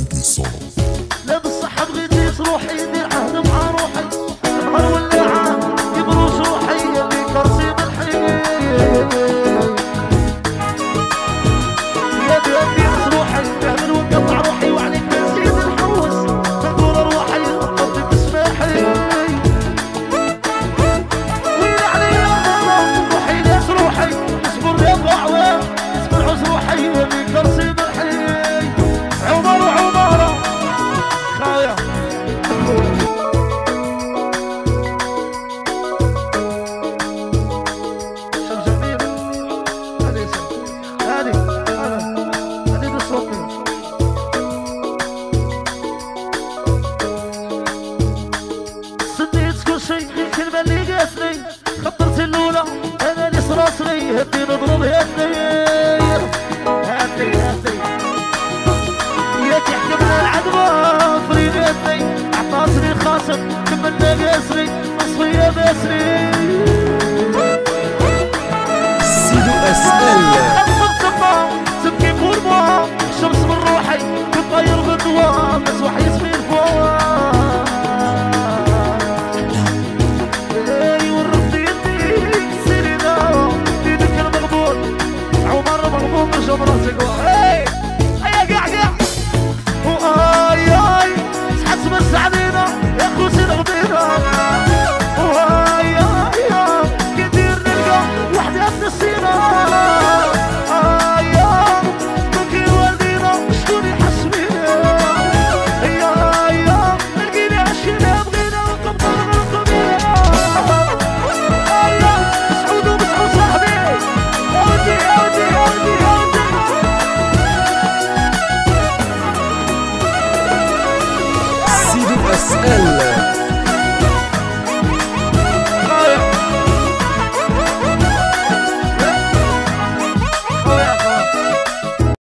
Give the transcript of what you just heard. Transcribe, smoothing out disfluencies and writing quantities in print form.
لا بالصحة بغيتي تروحي ندير عهد مع روحي نهار ولا عام يبروش روحي بيك رصيد الحي يا بيدي روحي نعمل ونقطع روحي وعليك نزيد نحوس نقول روحي نطلب بسماحي وين عليا روحي ناس روحي اصبر يا ضعوة اسمع عز روحي بيك رصيد الحي عمارة خايا شوف جميل هذه تصوتني سديت كل شي الكلمة اللي قاسني خطرت الأولى أنا اللي صراصري هدي نضرب هدي يا تحكمنا العدوى فريدتني اعطاسني الخاصم كملنا قاسري نصفي يا باسري سيدو اسال خلصت سما تبكي بورموا الشمس من روحي تطير بالدوام بس وحي يسمي الفوا اي ورفت يديك سيرينا يديك المغبون عمر مغبون مش براسك اي قاع واي حسب السعدينا يا خوسي الغدينا واي كتير نلقى وحدة بنسينا بكي والدينا شكون يحسبينا نلقيني عشينا بغينا وقبضنا القبيلة مسعود ومسعود صاحبي يا ودي سيدو اسال